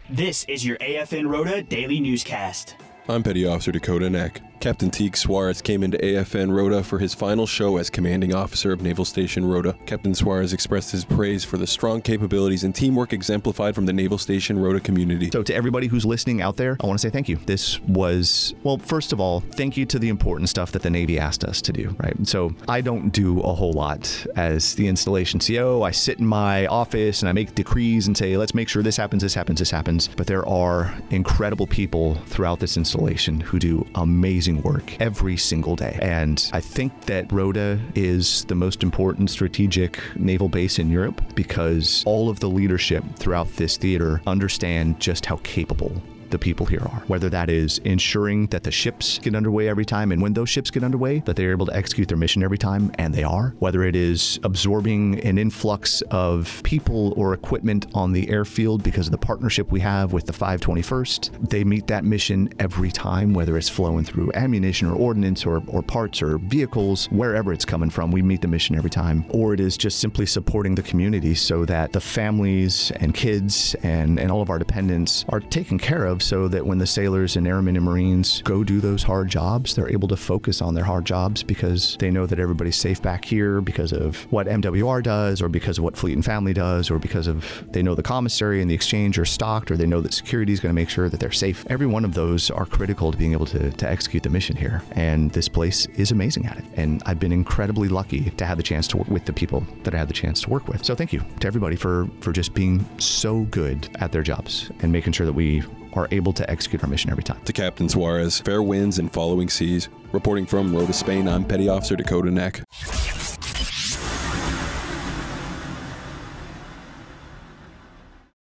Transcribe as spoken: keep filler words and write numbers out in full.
This is your A F N Rota Daily Newscast. I'm Petty Officer Dakota Neck. Captain Teague Suarez came into A F N Rota for his final show as Commanding Officer of Naval Station Rota. Captain Suarez expressed his praise for the strong capabilities and teamwork exemplified from the Naval Station Rota community. So to everybody who's listening out there, I want to say thank you. This was, well, first of all, thank you to the important stuff that the Navy asked us to do, right? So I don't do a whole lot as the installation C O. I sit in my office and I make decrees and say, let's make sure this happens, this happens, this happens. But there are incredible people throughout this installation who do amazing work every single day. And I think that Rota is the most important strategic naval base in Europe because all of the leadership throughout this theater understand just how capable the people here are, whether that is ensuring that the ships get underway every time, and when those ships get underway, that they're able to execute their mission every time, and they are, whether it is absorbing an influx of people or equipment on the airfield because of the partnership we have with the five twenty-first, they meet that mission every time, whether it's flowing through ammunition or ordnance or, or parts or vehicles, wherever it's coming from, we meet the mission every time, or it is just simply supporting the community so that the families and kids and, and all of our dependents are taken care of, so that when the sailors and airmen and Marines go do those hard jobs, they're able to focus on their hard jobs because they know that everybody's safe back here because of what M W R does, or because of what Fleet and Family does, or because of they know the commissary and the exchange are stocked, or they know that security is going to make sure that they're safe. Every one of those are critical to being able to, to execute the mission here. And this place is amazing at it. And I've been incredibly lucky to have the chance to work with the people that I had the chance to work with. So thank you to everybody for, for just being so good at their jobs and making sure that we are able to execute our mission every time. To Captain Suarez, fair winds and following seas. Reporting from Rota, Spain, I'm Petty Officer Dakota Neck.